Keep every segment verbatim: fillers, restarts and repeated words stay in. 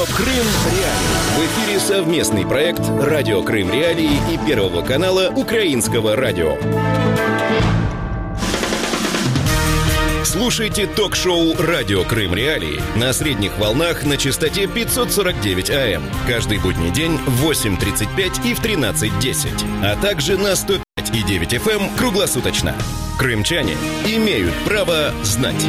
Крым Реалии. В эфире совместный проект «Радио Крым Реалии» и Первого канала Украинского радио. Слушайте ток-шоу «Радио Крым Реалии» на средних волнах на частоте пятьсот сорок девять АМ каждый будний день в восемь тридцать пять и в тринадцать десять, а также на сто пять и девять эф эм круглосуточно. Крымчане имеют право знать.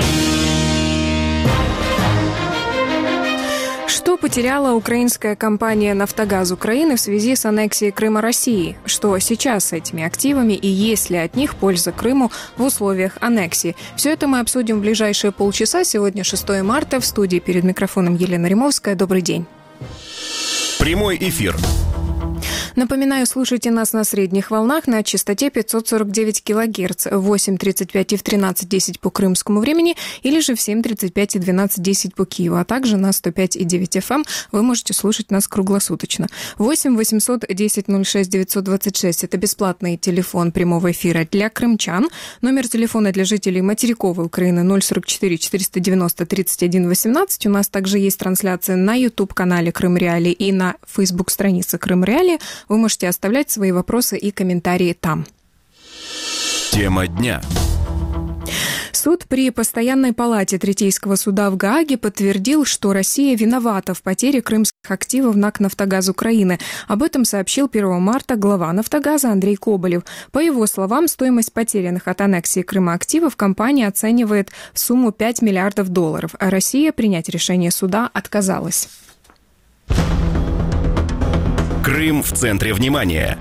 Что потеряла украинская компания «Нафтогаз Украины» в связи с аннексией Крыма России? Что сейчас с этими активами и есть ли от них польза Крыму в условиях аннексии? Все это мы обсудим в ближайшие полчаса. Сегодня шестое марта. В студии перед микрофоном Елена Римовская. Добрый день. Прямой эфир. Напоминаю, слушайте нас на средних волнах на частоте пятьсот сорок девять килогерц в восемь тридцать пять и в тринадцать десять по крымскому времени или же в семь тридцать пять и двенадцать десять по Киеву, а также на сто пять и девять эф эм вы можете слушать нас круглосуточно. восемь восемьсот десять ноль шесть девятьсот двадцать шесть – это бесплатный телефон прямого эфира для крымчан. Номер телефона для жителей материковой Украины ноль сорок четыре четыреста девяносто тридцать один восемнадцать. У нас также есть трансляция на YouTube-канале Крым Реалии и на Facebook-странице Крым Реалии. Вы можете оставлять свои вопросы и комментарии там. Тема дня. Суд при постоянной палате Третейского суда в Гааге подтвердил, что Россия виновата в потере крымских активов НАК «Нафтогаз Украины». Об этом сообщил первого марта глава «Нафтогаза» Андрей Коболев. По его словам, стоимость потерянных от аннексии Крыма активов компания оценивает в сумму пять миллиардов долларов, а Россия принять решение суда отказалась. Крым в центре внимания.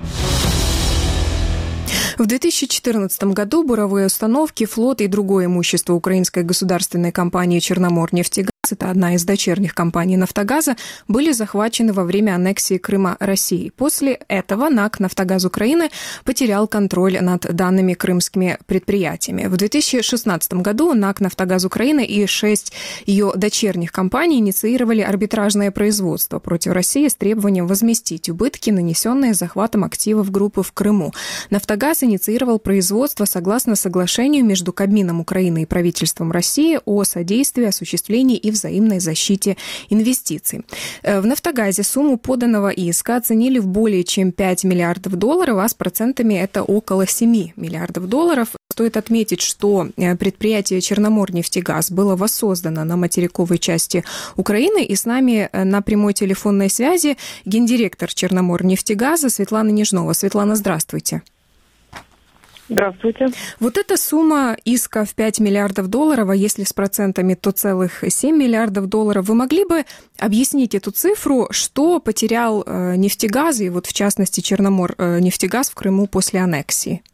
В две тысячи четырнадцатом году буровые установки, флот и другое имущество украинской государственной компании «Черноморнефтегаз», это одна из дочерних компаний «Нафтогаза», были захвачены во время аннексии Крыма России. После этого НАК «Нафтогаз Украины» потерял контроль над данными крымскими предприятиями. В две тысячи шестнадцатом году НАК «Нафтогаз Украины» и шесть ее дочерних компаний инициировали арбитражное производство против России с требованием возместить убытки, нанесенные захватом активов группы в Крыму. «Нафтогаз» инициировал производство согласно соглашению между Кабмином Украины и правительством России о содействии, осуществлении и взаимной защите инвестиций. В «Нафтогазе» сумму поданного иска оценили в более чем пять миллиардов долларов, а с процентами это около семь миллиардов долларов. Стоит отметить, что предприятие «Черноморнефтегаз» было воссоздано на материковой части Украины, и с нами на прямой телефонной связи гендиректор «Черноморнефтегаза» Светлана Нежнова. Светлана, здравствуйте. Здравствуйте. Вот эта сумма иска в пять миллиардов долларов, а если с процентами, то целых семь миллиардов долларов. Вы могли бы объяснить эту цифру, что потерял нефтегаз, и вот в частности Черноморнефтегаз в Крыму после аннексии?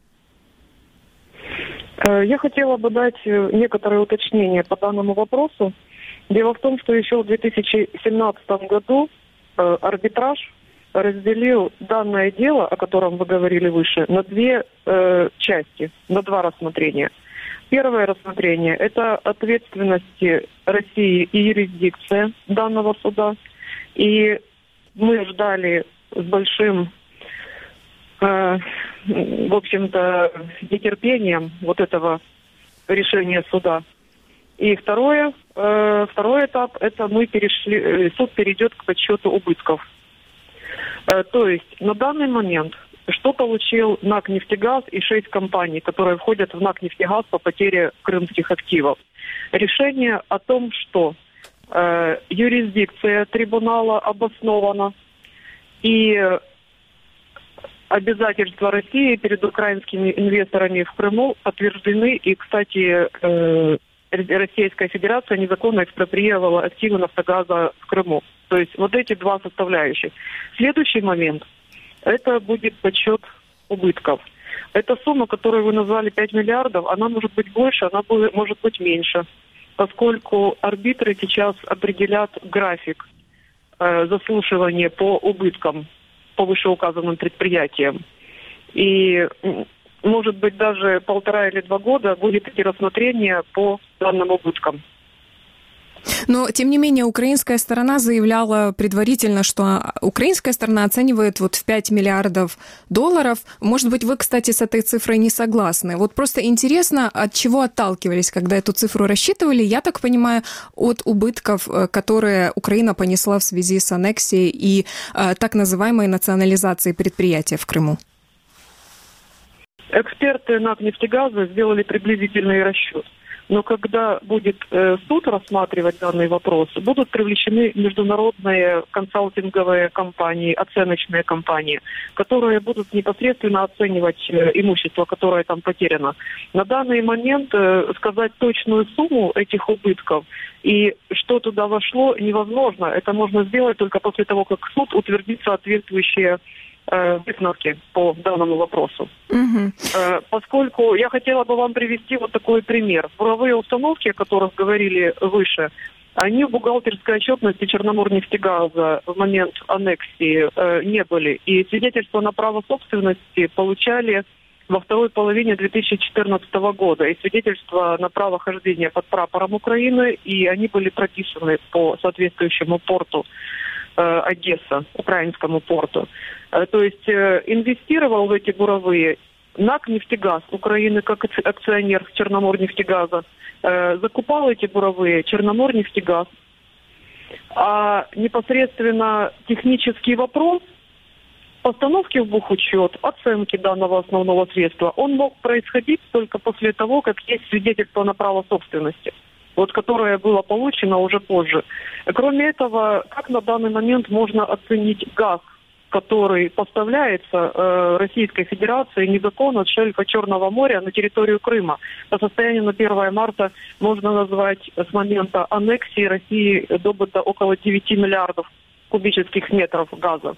Я хотела бы дать некоторые уточнения по данному вопросу. Дело в том, что еще в две тысячи семнадцатом году арбитраж разделил данное дело, о котором вы говорили выше, на две э, части, на два рассмотрения. Первое рассмотрение – это ответственности России и юрисдикция данного суда. И мы ждали с большим, э, в общем-то, нетерпением вот этого решения суда. И второе, э, второй этап – это мы перешли, суд перейдет к подсчету убытков. То есть на данный момент что получил НАК «Нефтегаз» и шесть компаний, которые входят в НАК «Нефтегаз» по потере крымских активов? Решение о том, что э, юрисдикция трибунала обоснована и обязательства России перед украинскими инвесторами в Крыму подтверждены. И, кстати, э, Российская Федерация незаконно экспроприировала активы «Нафтогаза» в Крыму. То есть вот эти два составляющих. Следующий момент – это будет подсчет убытков. Эта сумма, которую вы назвали пять миллиардов, она может быть больше, она будет, может быть меньше, поскольку арбитры сейчас определят график э, заслушивания по убыткам по вышеуказанным предприятиям. И может быть даже полтора или два года будет идти рассмотрение по данным убыткам. Но, тем не менее, украинская сторона заявляла предварительно, что украинская сторона оценивает вот в пять миллиардов долларов. Может быть, вы, кстати, с этой цифрой не согласны. Вот просто интересно, от чего отталкивались, когда эту цифру рассчитывали? Я так понимаю, от убытков, которые Украина понесла в связи с аннексией и э, так называемой национализацией предприятия в Крыму. Эксперты НАК «Нефтегаза» сделали приблизительный расчет. Но когда будет э, суд рассматривать данные вопросы, будут привлечены международные консалтинговые компании, оценочные компании, которые будут непосредственно оценивать э, имущество, которое там потеряно. На данный момент э, сказать точную сумму этих убытков и что туда вошло невозможно. Это можно сделать только после того, как суд утвердит соответствующие высновки по данному вопросу. Угу. Поскольку я хотела бы вам привести вот такой пример. Буровые установки, о которых говорили выше, они в бухгалтерской отчетности Черноморнефтегаза в момент аннексии э, не были. И свидетельства на право собственности получали во второй половине две тысячи четырнадцатого года. И свидетельства на право хождения под прапором Украины, и они были прописаны по соответствующему порту Одесса, украинскому порту. То есть инвестировал в эти буровые НАК «Нефтегаз» Украины как акционер Черноморнефтегаза, закупал эти буровые Черноморнефтегаз, а непосредственно технический вопрос постановки в бухучет, оценки данного основного средства, он мог происходить только после того, как есть свидетельство на право собственности, вот которое было получено уже позже. Кроме этого, как на данный момент можно оценить газ, который поставляется э, Российской Федерации незаконно от шельфа Черного моря на территорию Крыма? По состоянию на первое марта можно назвать с момента аннексии России добыто около девять миллиардов кубических метров газа.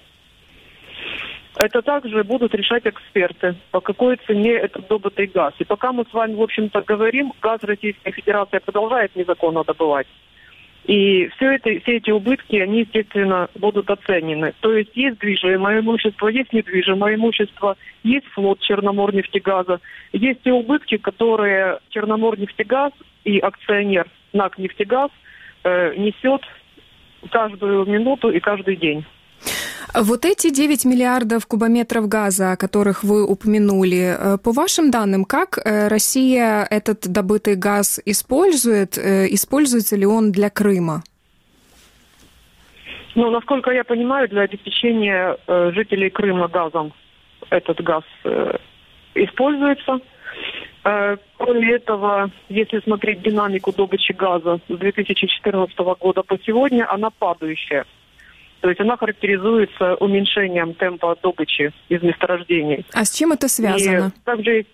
Это также будут решать эксперты, по какой цене этот добытый газ. И пока мы с вами, в общем-то, говорим, газ Российская Федерация продолжает незаконно добывать. И все, это, все эти убытки, они, естественно, будут оценены. То есть есть движимое имущество, есть недвижимое имущество, есть флот Черноморнефтегаза, есть и убытки, которые Черноморнефтегаз и акционер НАК «Нефтегаз» э, несет каждую минуту и каждый день. Вот эти девять миллиардов кубометров газа, о которых вы упомянули, по вашим данным, как Россия этот добытый газ использует? Используется ли он для Крыма? Ну, насколько я понимаю, для обеспечения э, жителей Крыма газом этот газ э, используется. Э, кроме этого, если смотреть динамику добычи газа с две тысячи четырнадцатого года по сегодня, она падающая. То есть она характеризуется уменьшением темпа добычи из месторождений. А с чем это связано? И также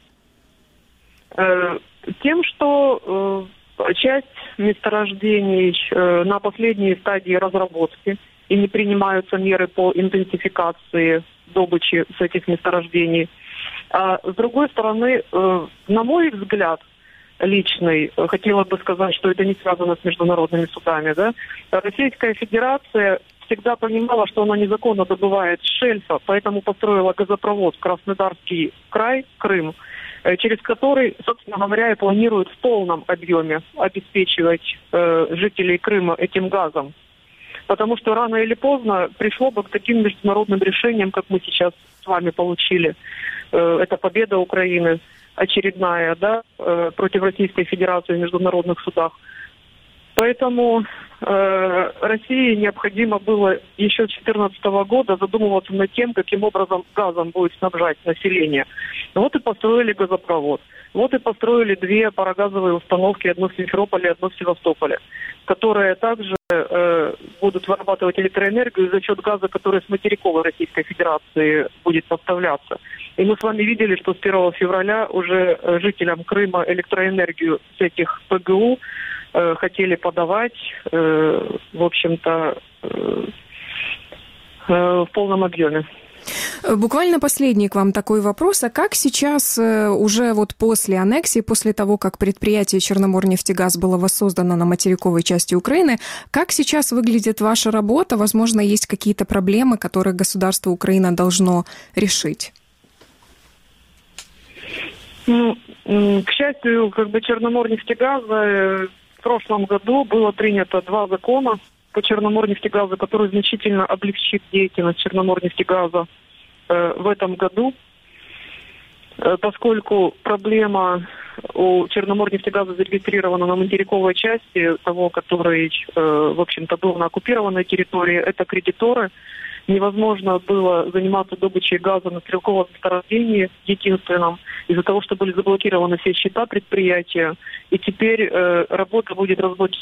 э, тем, что э, часть месторождений э, на последней стадии разработки и не принимаются меры по интенсификации добычи с этих месторождений. А с другой стороны, э, на мой взгляд, личный, хотела бы сказать, что это не связано с международными судами, да? Российская Федерация всегда понимала, что она незаконно добывает с шельфа, поэтому построила газопровод в Краснодарский край, Крым, через который, собственно говоря, и планирует в полном объеме обеспечивать э, жителей Крыма этим газом. Потому что рано или поздно пришло бы к таким международным решениям, как мы сейчас с вами получили. Э, это победа Украины очередная, да, э, против Российской Федерации в международных судах. Поэтому э, России необходимо было еще с две тысячи четырнадцатого года задумываться над тем, каким образом газом будет снабжать население. Вот и построили газопровод. Вот и построили две парогазовые установки, одну в Симферополе, одну в Севастополе, которые также э, будут вырабатывать электроэнергию за счет газа, который с материковой Российской Федерации будет поставляться. И мы с вами видели, что с первого февраля уже жителям Крыма электроэнергию с этих ПГУ э, хотели подавать, э, в общем-то, э, э, в полном объеме. Буквально последний к вам такой вопрос. А как сейчас, уже вот после аннексии, после того, как предприятие «Черноморнефтегаз» было воссоздано на материковой части Украины, как сейчас выглядит ваша работа? Возможно, есть какие-то проблемы, которые государство Украина должно решить? Ну, к счастью, как бы Черноморнефтегаза в прошлом году было принято два закона по Черноморнефтегазу, которые значительно облегчит деятельность Черноморнефтегаза э, в этом году, э, поскольку проблема у Черноморнефтегаза зарегистрирована на материковой части того, который, э, в общем-то, был на оккупированной территории, это кредиторы. Невозможно было заниматься добычей газа на стрелковом месторождении единственном, из-за того, что были заблокированы все счета предприятия. И теперь э, работа будет разблокирована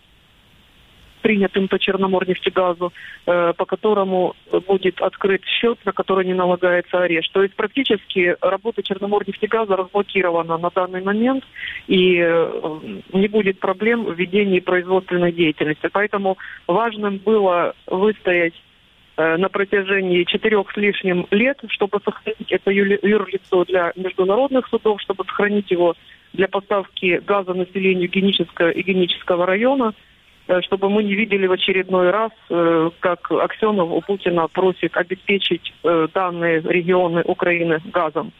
принятым по Черноморнефтегазу, э, по которому будет открыт счет, на который не налагается арест. То есть практически работа Черноморнефтегаза разблокирована на данный момент, и э, не будет проблем в ведении производственной деятельности. Поэтому важным было выстоять э, на протяжении четырех с лишним лет, чтобы сохранить это юрлицо для международных судов, чтобы сохранить его для поставки газа населению Генического и Генического района, чтобы мы не видели в очередной раз, как Аксенов у Путина просит обеспечить данные регионы Украины газом.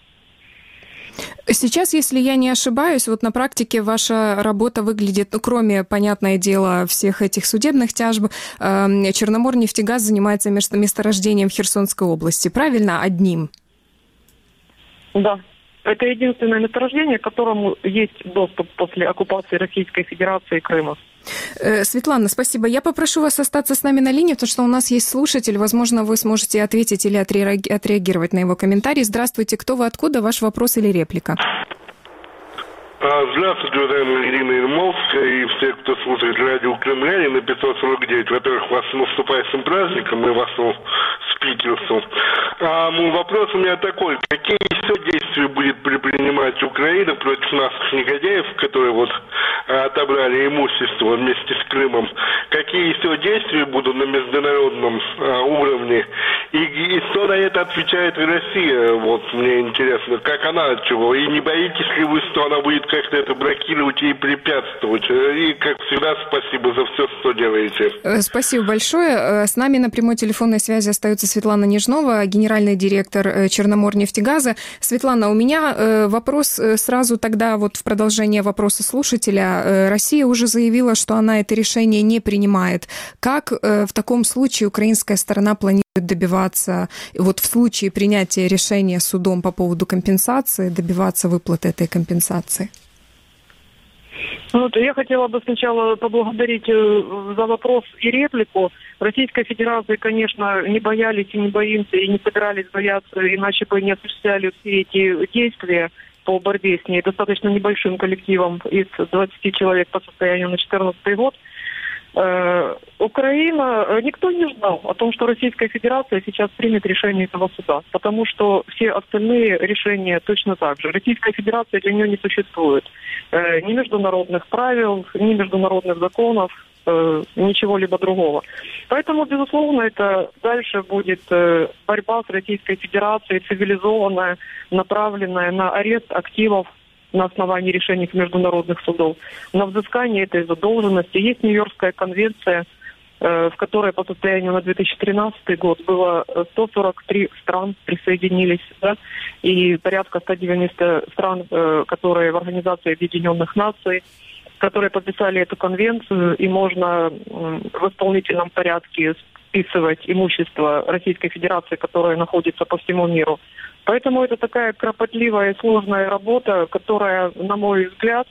Сейчас, если я не ошибаюсь, вот на практике ваша работа выглядит, ну, кроме, понятное дело, всех этих судебных тяжб, Черноморнефтегаз занимается месторождением в Херсонской области, правильно? Одним? Да. Это единственное месторождение, к которому есть доступ после оккупации Российской Федерации Крыма. Светлана, спасибо. Я попрошу вас остаться с нами на линии, потому что у нас есть слушатель. Возможно, вы сможете ответить или отреагировать на его комментарий. Здравствуйте. Кто вы, откуда? Ваш вопрос или реплика? Здравствуйте, уважаемая Ирина Ермолская и все, кто слушает радио Крымляне на пятьсот сорок девять. Во-первых, вас с наступающим праздником и вашему спикерству. А вопрос у меня такой. Какие еще действия будет предпринимать Украина против наших негодяев, которые вот отобрали имущество вместе с Крымом? Какие еще действия будут на международном а, уровне? И, и что на это отвечает Россия? Вот мне интересно, как она от чего? И не боитесь ли вы, что она будет как-то это блокировать и препятствовать? И, как всегда, спасибо за все, что делаете. Спасибо большое. С нами на прямой телефонной связи остается Светлана Нежнова, генеральный директор Черноморнефтегаза. Светлана, у меня вопрос сразу тогда вот в продолжение вопроса слушателя. Россия уже заявила, что она это решение не принимает. Как в таком случае украинская сторона планирует добиваться, вот в случае принятия решения судом по поводу компенсации, добиваться выплаты этой компенсации? Вот, я хотела бы сначала поблагодарить за вопрос и реплику. Российской Федерации, конечно, не боялись и не боимся, и не собирались бояться, иначе бы не осуществляли все эти действия по борьбе с ней достаточно небольшим коллективом из двадцати человек по состоянию на две тысячи четырнадцатый год. Э, Украина, никто не ждал о том, что Российская Федерация сейчас примет решение этого суда, потому что все остальные решения точно так же. Российская Федерация для нее не существует. Э, ни международных правил, ни международных законов, э, ничего либо другого. Поэтому, безусловно, это дальше будет э, борьба с Российской Федерацией, цивилизованная, направленная на арест активов на основании решений международных судов, на взыскание этой задолженности. Есть Нью-Йоркская конвенция, э, в которой по состоянию на две тысячи тринадцатый год было сто сорок три стран присоединились, да, и порядка ста девяноста стран, э, которые в Организации Объединенных Наций, которые подписали эту конвенцию, и можно э, в исполнительном порядке списывать имущество Российской Федерации, которое находится по всему миру. Поэтому это такая кропотливая и сложная работа, которая, на мой взгляд,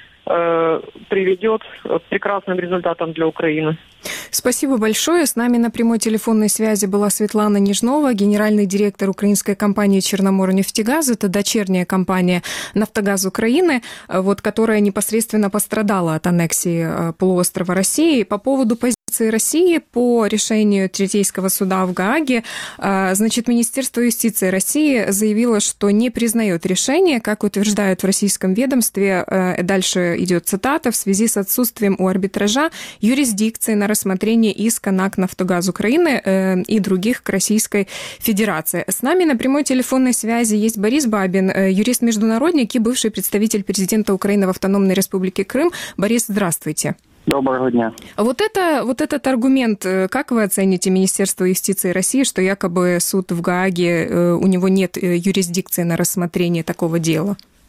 э, приведет к прекрасным результатам для Украины. Спасибо большое. С нами на прямой телефонной связи была Светлана Нежнова, генеральный директор украинской компании «Черноморнефтегаз». Это дочерняя компания «Нафтогаз Украины», вот, которая непосредственно пострадала от аннексии полуострова России. По поводу позиции России по решению Третейского суда в Гааге, значит, Министерство юстиции России заявило, что не признает решение, как утверждают в российском ведомстве, дальше идет цитата, в связи с отсутствием у арбитража юрисдикции на рассмотрение иска НАК «Нафтогаз Украины» и других к Российской Федерации. С нами на прямой телефонной связи есть Борис Бабин, юрист-международник и бывший представитель президента Украины в Автономной Республике Крым. Борис, здравствуйте. Доброго дня. Вот, это, вот этот аргумент, как вы оцените Министерство юстиции России, что якобы суд в Гааге, у него нет юрисдикции на рассмотрение такого дела?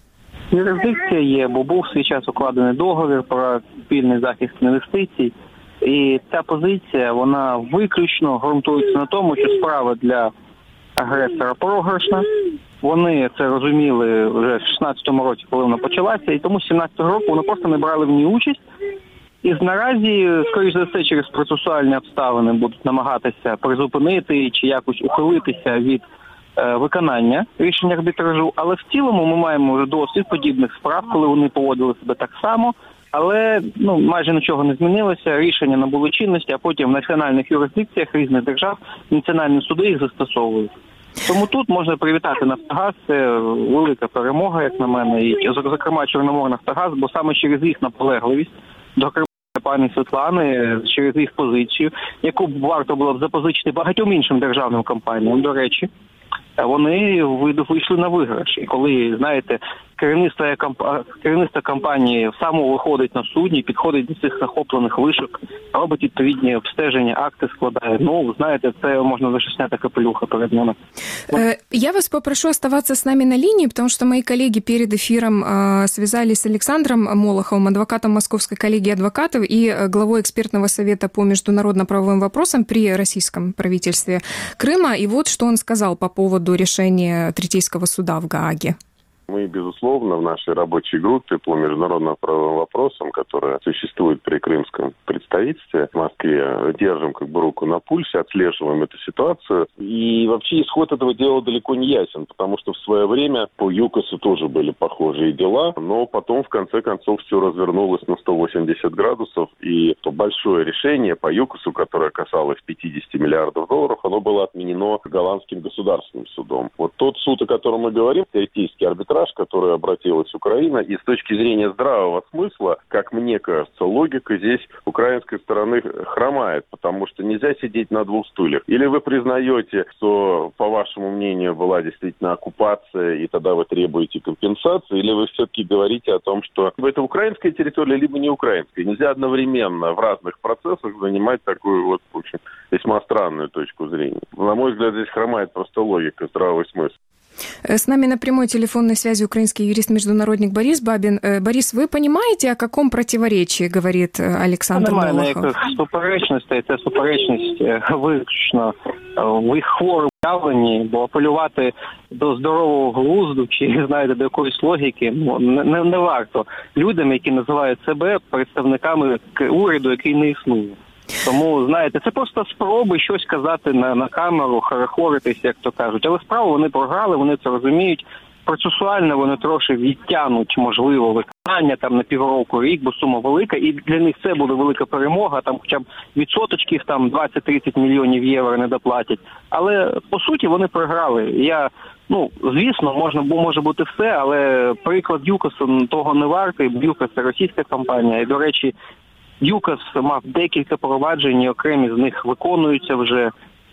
Юрисдикція є, бо був в свій час укладений договір про спільний захист інвестицій. І ця позиція, вона виключно ґрунтується на тому, що справа для агресора програшна. Вони це розуміли вже в шістнадцятому році, коли вона почалася, і тому з сімнадцятого року вони просто не брали в ній участь. І наразі, скоріш за все, через процесуальні обставини будуть намагатися призупинити чи якось ухилитися від е, виконання рішення арбітражу. Але в цілому ми маємо вже досвід подібних справ, коли вони поводили себе так само. Але ну, майже нічого не змінилося, рішення набули чинності, а потім в національних юрисдикціях різних держав національні суди їх застосовують. Тому тут можна привітати «Нафтогаз», це велика перемога, як на мене, і, зокрема, «Чорноморнафтогаз», бо саме через їх наполегливість, зокрема, пані Світлани, через їх позицію, яку б варто було б запозичити багатьом іншим державним компаніям, до речі, вони вийшли на виграш. І коли, знаєте, керівництво, керівництво компанії само виходить на судні, підходить до цих захоплених вишок, робить відповідні обстеження, акти складає. Ну, знаєте, це можно даже снять капелюха перед нами. Я вас попрошу оставаться с нами на линии, потому что мои коллеги перед эфиром связались с Александром Молоховым, адвокатом Московской коллегии адвокатов и главой экспертного совета по международно-правовым вопросам при российском правительстве Крыма. И вот что он сказал по поводу решения Третейского суда в Гааге. Мы, безусловно, в нашей рабочей группе по международно-правовым вопросам, которая существует при крымском представительстве в Москве, держим как бы руку на пульсе, отслеживаем эту ситуацию. И вообще исход этого дела далеко не ясен, потому что в свое время по ЮКОСу тоже были похожие дела, но потом, в конце концов, все развернулось на сто восемьдесят градусов, и то большое решение по ЮКОСу, которое касалось пятьдесят миллиардов долларов, оно было отменено голландским государственным судом. Вот тот суд, о котором мы говорим, Третейский арбитраж, в который обратилась Украина, и с точки зрения здравого смысла, как мне кажется, логика здесь украинской стороны хромает, потому что нельзя сидеть на двух стульях. Или вы признаете, что, по вашему мнению, была действительно оккупация, и тогда вы требуете компенсации, или вы все-таки говорите о том, что это украинская территория, либо не украинская. Нельзя одновременно в разных процессах занимать такую вот, в общем, весьма странную точку зрения. На мой взгляд, здесь хромает просто логика, здравый смысл. С нами на прямой телефонной связи украинский юрист-международник Борис Бабин. Борис, вы понимаете, о каком противоречии говорит Олександр Молохов? Немає ніяких суперечностей, це суперечність виключно в їх хворому явленні, бо апелювати до здорового глузду чи, знаєте, до якоїсь логіки ну, не, не варто людям, які називають себе представниками уряду, який не існує. Тому, знаєте, це просто спроби щось казати на, на камеру, хорохоритись, як то кажуть. Але справу вони програли, вони це розуміють. Процесуально вони трошки відтягнуть, можливо, виконання там на півроку, рік, бо сума велика. І для них це буде велика перемога, там хоча б відсоточків там двадцять-тридцять мільйонів євро не доплатять. Але, по суті, вони програли. Я, ну, звісно, можна, може бути все, але приклад ЮКОСу того не вартий, бо ЮКОС – це російська компанія. І, до речі, ЮКОС мав декілька проваджень, і окремі з них виконуються вже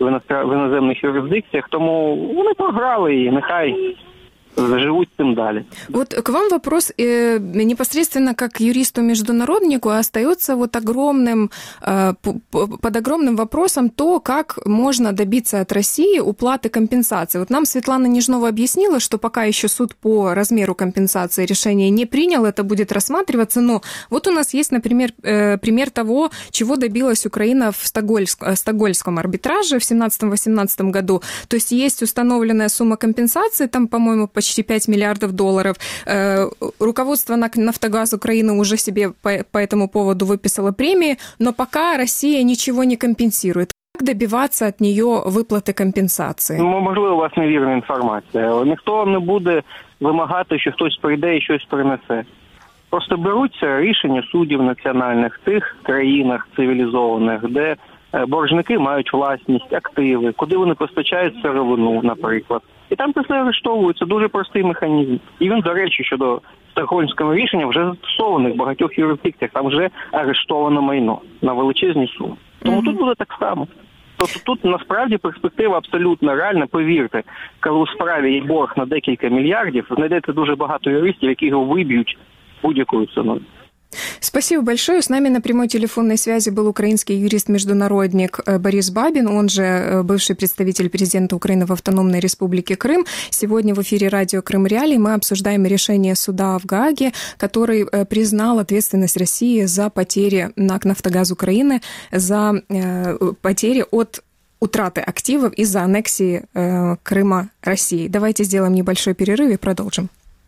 в іноземних юрисдикціях, тому вони програли і нехай живут тем далее. Вот к вам вопрос э, непосредственно как юристу-международнику остается вот огромным, э, под огромным вопросом то, как можно добиться от России уплаты компенсации. Вот нам Светлана Нежнова объяснила, что пока еще суд по размеру компенсации решение не принял, это будет рассматриваться, но вот у нас есть, например, э, пример того, чего добилась Украина в Стокгольмск, э, Стокгольмском арбитраже в семнадцатом-восемнадцатом году. То есть есть установленная сумма компенсации, там, по-моему, по почти пять миллиардов долларов. Руководство «Нафтогаз» Украины уже себе по, по этому поводу выписало премии, но пока Россия ничего не компенсирует. Как добиваться от нее виплати компенсації? Ну, можливо, у вас невірна інформація. Ніхто не буде вимагати, що хтось прийде і щось принесе. Просто беруться рішення суддів національних в тих країнах цивілізованих, де боржники мають власність, активи, куди вони постачають сировину, наприклад. І там це все арештовується, дуже простий механізм. І він, до речі, щодо стокгольмського рішення вже застосований в багатьох юрисдикціях, там вже арештовано майно на величезні суми. Тому mm-hmm. тут буде так само. Тобто тут насправді перспектива абсолютно реальна, повірте, коли у справі є борг на декілька мільярдів, знайдете дуже багато юристів, які його виб'ють будь-якою ціною. Спасибо большое. С нами на прямой телефонной связи был украинский юрист-международник Борис Бабин, он же бывший представитель президента Украины в Автономной Республике Крым. Сегодня в эфире радио Крым Реалии мы обсуждаем решение суда в Гааге, который признал ответственность России за потери НАК «Нафтогаз Украины», за потери от утраты активов из-за аннексии Крыма России. Давайте сделаем небольшой перерыв и продолжим.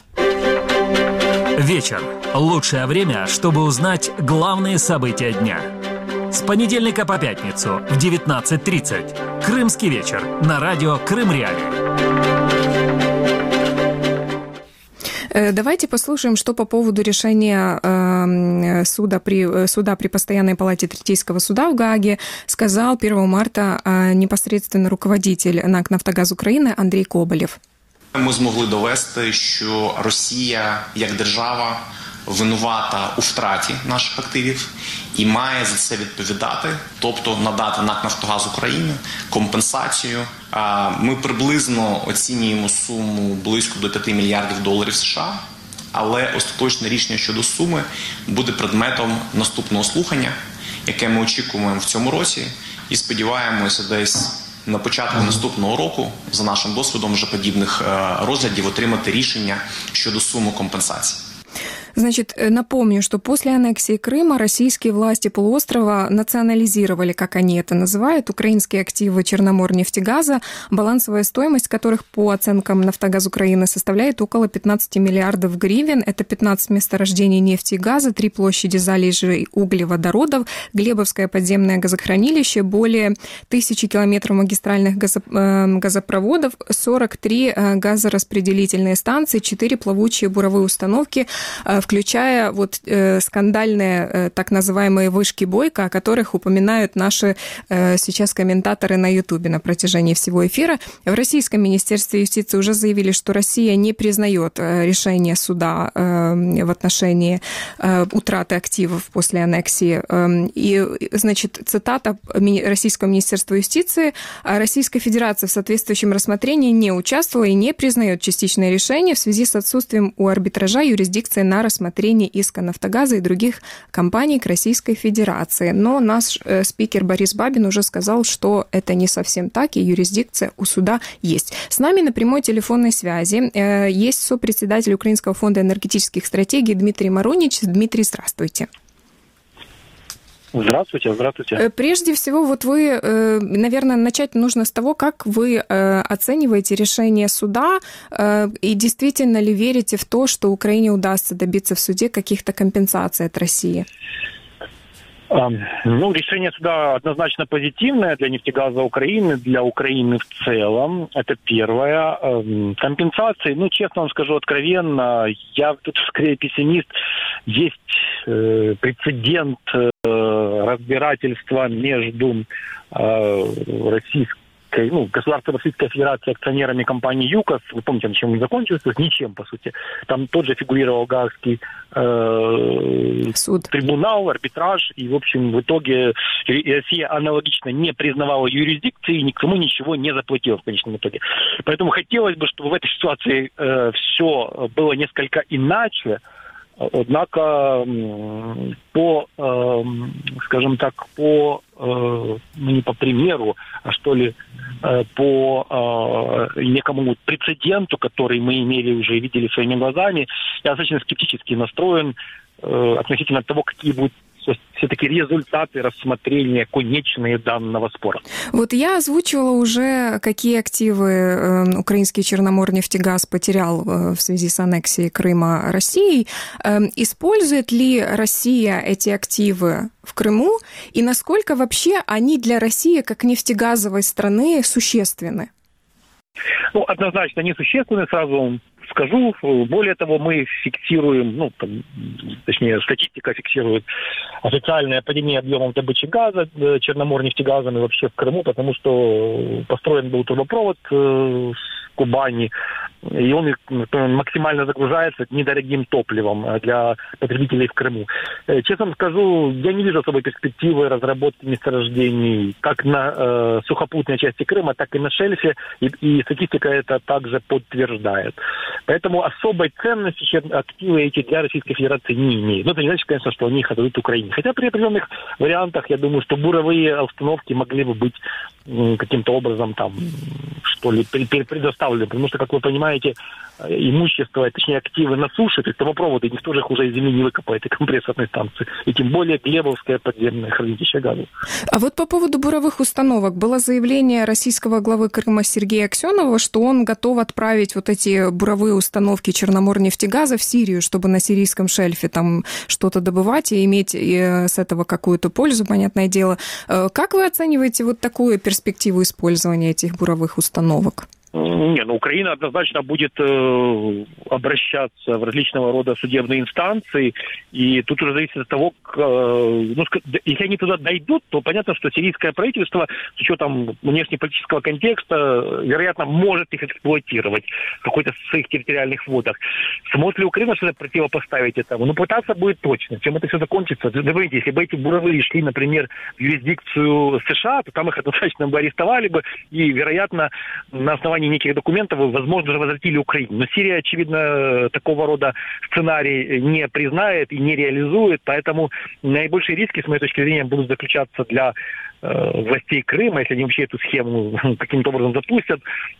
Вечер. Лучшее время, чтобы узнать главные события дня. С понедельника по пятницу в девятнадцать тридцать. Крымский вечер на радио Крым Реалии. Давайте послушаем, что по поводу решения э, суда, при, суда при Постоянной палате Третейского суда в Гааге сказал первого марта э, непосредственно руководитель НАК «Нафтогаз України» Андрій Коболєв. Ми змогли довести, що Росія як держава винувата у втраті наших активів і має за це відповідати, тобто надати НАК «Нафтогаз України» компенсацію. Ми приблизно оцінюємо суму близько до п'яти мільярдів доларів США, але остаточне рішення щодо суми буде предметом наступного слухання, яке ми очікуємо в цьому році і сподіваємося десь на початку наступного року, за нашим досвідом вже подібних розглядів, отримати рішення щодо суми компенсації. Значит, напомню, что после аннексии Крыма российские власти полуострова национализировали, как они это называют, украинские активы Черноморнефтегаза, балансовая стоимость которых, по оценкам «Нафтогаз Украины», составляет около пятнадцать миллиардов гривен. Это пятнадцать месторождений нефти и газа, три площади залежей углеводородов, Глебовское подземное газохранилище, более тысячи километров магистральных газопроводов, сорок три газораспределительные станции, четыре плавучие буровые установки, включая вот э, скандальные э, так называемые вышки Бойко, о которых упоминают наши э, сейчас комментаторы на Ютубе на протяжении всего эфира. В Российском Министерстве юстиции уже заявили, что Россия не признает э, решение суда э, в отношении э, утраты активов после аннексии. Э, и, значит, цитата Российского Министерства юстиции: «Российская Федерация в соответствующем рассмотрении не участвовала и не признает частичное решение в связи с отсутствием у арбитража юрисдикции на рассмотрение иска «Нафтогаза» и других компаний к Российской Федерации». Но наш э, спикер Борис Бабин уже сказал, что это не совсем так, и юрисдикция у суда есть. С нами на прямой телефонной связи э, есть сопредседатель Украинского фонда энергетических стратегий Дмитрий Маронич. Дмитрий, здравствуйте. Здравствуйте, здравствуйте. Прежде всего, вот вы, наверное, начать нужно с того, как вы оцениваете решение суда и действительно ли верите в то, что Украине удастся добиться в суде каких-то компенсаций от России? Ну, решение суда однозначно позитивное для нефтегаза Украины, для Украины в целом. Это первое. Компенсации, ну, честно вам скажу откровенно, я тут скорее пессимист. Есть э, прецедент э, разбирательства между э, российской, ну, государством Российской Федерации акционерами компании ЮКОС. Вы помните, чем он закончился? Ничем, по сути. Там тот же фигурировал Гаагский э, суд, трибунал, арбитраж. И, в общем, в итоге Россия аналогично не признавала юрисдикции и никому ничего не заплатила в конечном итоге. Поэтому хотелось бы, чтобы в этой ситуации э, все было несколько иначе. Однако по, э, скажем так, по, э, ну не по примеру, а что ли, э, по э, некому прецеденту, который мы имели уже и видели своими глазами, я достаточно скептически настроен э, относительно того, какие будут все-таки результаты рассмотрения конечные данного спора. Вот я озвучивала уже, какие активы э, украинский Черноморнефтегаз потерял э, в связи с аннексией Крыма Россией. Э, использует ли Россия эти активы в Крыму? И насколько вообще они для России, как нефтегазовой страны, существенны? Ну, однозначно несущественны, сразу скажу. Более того, мы фиксируем, ну, там, точнее, статистика фиксирует официальное падение объемов добычи газа Черноморнефтегазом и вообще в Крыму, потому что построен был трубопровод Кубани, и он максимально загружается недорогим топливом для потребителей в Крыму. Честно скажу, я не вижу особой перспективы разработки месторождений как на э, сухопутной части Крыма, так и на шельфе, и, и статистика это также подтверждает. Поэтому особой ценности активы эти для Российской Федерации не имеют. Но это не значит, конечно, что они их отдадут Украине. Хотя при определенных вариантах, я думаю, что буровые установки могли бы быть э, каким-то образом там, что ли, предоставлены. Потому что, как вы понимаете, имущество, точнее активы на суше, то есть трубопроводы, никто же их уже из земли не выкопает, и компрессорные станции, и тем более Глебовское подземное хранилище газа. А вот по поводу буровых установок было заявление российского главы Крыма Сергея Аксенова, что он готов отправить вот эти буровые установки Черноморнефтегаза в Сирию, чтобы на сирийском шельфе там что-то добывать и иметь с этого какую-то пользу, понятное дело. Как вы оцениваете вот такую перспективу использования этих буровых установок? Не, ну Украина однозначно будет э, обращаться в различного рода судебные инстанции, и тут уже зависит от того, к, э, ну, если они туда дойдут, то понятно, что сирийское правительство с учетом внешнеполитического контекста, вероятно, может их эксплуатировать в какой-то своих территориальных водах. Сможет ли Украина что-то противопоставить этому? Ну, пытаться будет точно. Чем это все закончится? Говорите, если бы эти буровые шли, например, в юрисдикцию США, то там их однозначно бы арестовали бы, и, вероятно, на основании неких документов, возможно, же возвратили Украину. Но Сирия, очевидно, такого рода сценарий не признает и не реализует, поэтому наибольшие риски, с моей точки зрения, будут заключаться для э, властей Крыма, если они вообще эту схему каким-то образом запустят,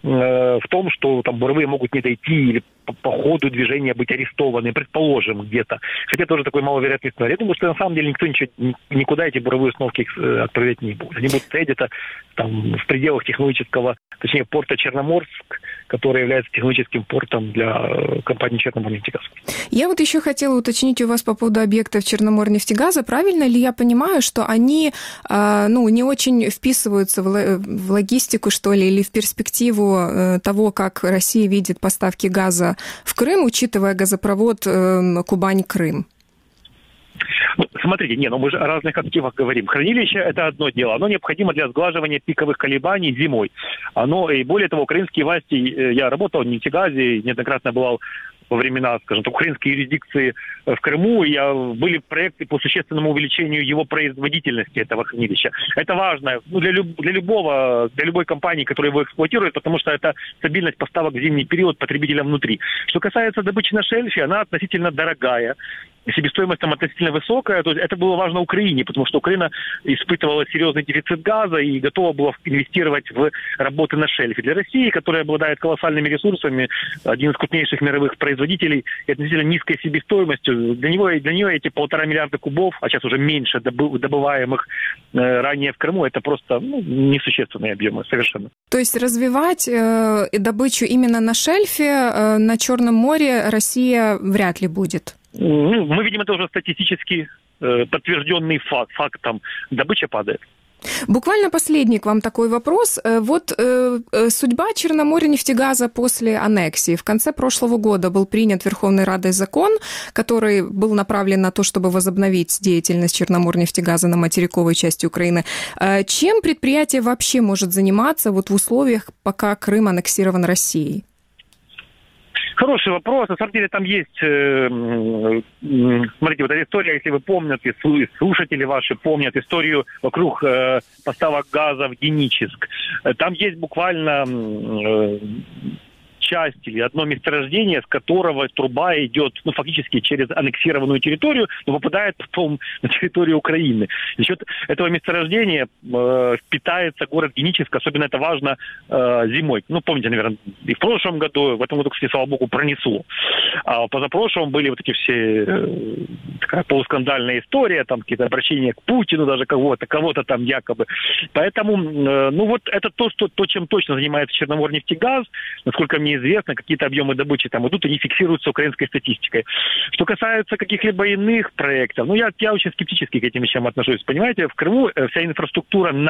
э, в том, что там буровые могут не дойти или по, по ходу движения быть арестованы, предположим, где-то. Хотя тоже такой маловероятный сценарий. Я думаю, что на самом деле никто ничего, никуда эти буровые установки отправлять не будет. Они будут стоять где-то там в пределах технологического, точнее, порта Черноморск, который является технологическим портом для компании Черноморнефтегаз. Я вот еще хотела уточнить у вас по поводу объектов Черноморнефтегаза. Правильно ли я понимаю, что они ну, не очень вписываются в логистику, что ли, или в перспективу того, как Россия видит поставки газа в Крым, учитывая газопровод Кубань-Крым? Ну, смотрите, не, ну мы же о разных активах говорим. Хранилище – это одно дело. Оно необходимо для сглаживания пиковых колебаний зимой. Оно, и более того, украинские власти, я работал в нефтегазе, неоднократно бывал во времена, скажем так, украинской юрисдикции в Крыму, и были проекты по существенному увеличению его производительности, этого хранилища. Это важно ну, для, люб, для любого, для любой компании, которая его эксплуатирует, потому что это стабильность поставок в зимний период потребителям внутри. Что касается добычи на шельфе, она относительно дорогая. Себестоимость там относительно высокая, то есть это было важно Украине, потому что Украина испытывала серьезный дефицит газа и готова была инвестировать в работы на шельфе. Для России, которая обладает колоссальными ресурсами, один из крупнейших мировых производителей, и относительно низкой себестоимостью, для него, для нее эти полтора миллиарда кубов, а сейчас уже меньше добываемых э, ранее в Крыму, это просто ну, несущественные объемы совершенно. То есть развивать э, добычу именно на шельфе, э, на Черном море Россия вряд ли будет? Ну, мы видим это уже статистически э, подтвержденный факт, фактом. Добыча падает. Буквально последний к вам такой вопрос. Вот э, судьба Черноморнефтегаза после аннексии. В конце прошлого года был принят Верховной Радой закон, который был направлен на то, чтобы возобновить деятельность Черноморнефтегаза на материковой части Украины. Э, чем предприятие вообще может заниматься вот в условиях, пока Крым аннексирован Россией? Хороший вопрос. На самом деле там есть, э, э, смотрите, вот эта история, если вы помните, слушатели ваши помнят историю вокруг э, поставок газа в Геническ. Там есть буквально э, часть или одно месторождение, с которого труба идет, ну, фактически через аннексированную территорию, но попадает потом на территорию Украины. За счет этого месторождения э, питается город Геническ, особенно это важно э, зимой. Ну, помните, наверное, и в прошлом году, в этом году, кстати, слава богу, пронесло. А в позапрошлом были вот эти все, э, такая полускандальная история, там какие-то обращения к Путину даже кого-то, кого-то там якобы. Поэтому, э, ну, вот это то, что, то, чем точно занимается Черноморнефтегаз, насколько мне известно, какие-то объемы добычи там идут, они фиксируются украинской статистикой. Что касается каких-либо иных проектов, ну, я, я очень скептически к этим вещам отношусь. Понимаете, в Крыму вся инфраструктура на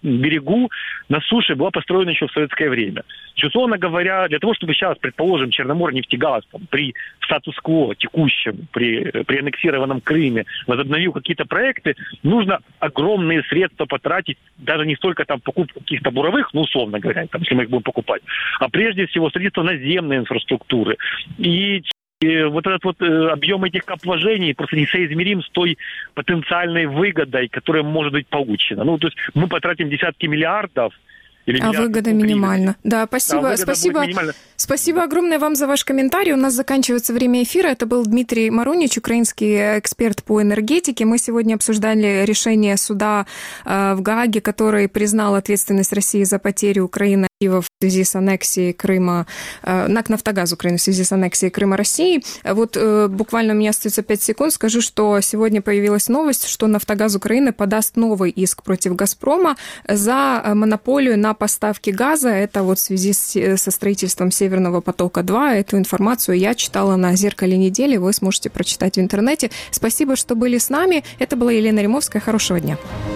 берегу, на суше была построена еще в советское время. Условно говоря, для того, чтобы сейчас, предположим, Черноморнефтегаз там, при статус-кво текущем, при, при аннексированном Крыме возобновил какие-то проекты, нужно огромные средства потратить, даже не столько там покупку каких-то буровых, ну, условно говоря, там, если мы их будем покупать, а прежде всего средства наземной инфраструктуры. И вот этот вот объем этих капвложений просто несоизмерим с той потенциальной выгодой, которая может быть получена. Ну, то есть мы потратим десятки миллиардов, или а выгода минимальна. Да, спасибо, да, спасибо, спасибо огромное вам за ваш комментарий. У нас заканчивается время эфира. Это был Дмитрий Марунич, украинский эксперт по энергетике. Мы сегодня обсуждали решение суда в Гааге, который признал ответственность России за потерю Украины в связи с аннексией Крыма, НАК «Нафтогаз» Украины в связи с аннексией Крыма России. Вот буквально у меня остается пять секунд. Скажу, что сегодня появилась новость, что «Нафтогаз» Украины подаст новый иск против «Газпрома» за монополию на поставки газа. Это вот в связи с, со строительством «Северного потока-два». Эту информацию я читала на «Зеркале недели». Вы сможете прочитать в интернете. Спасибо, что были с нами. Это была Елена Римовская. Хорошего дня.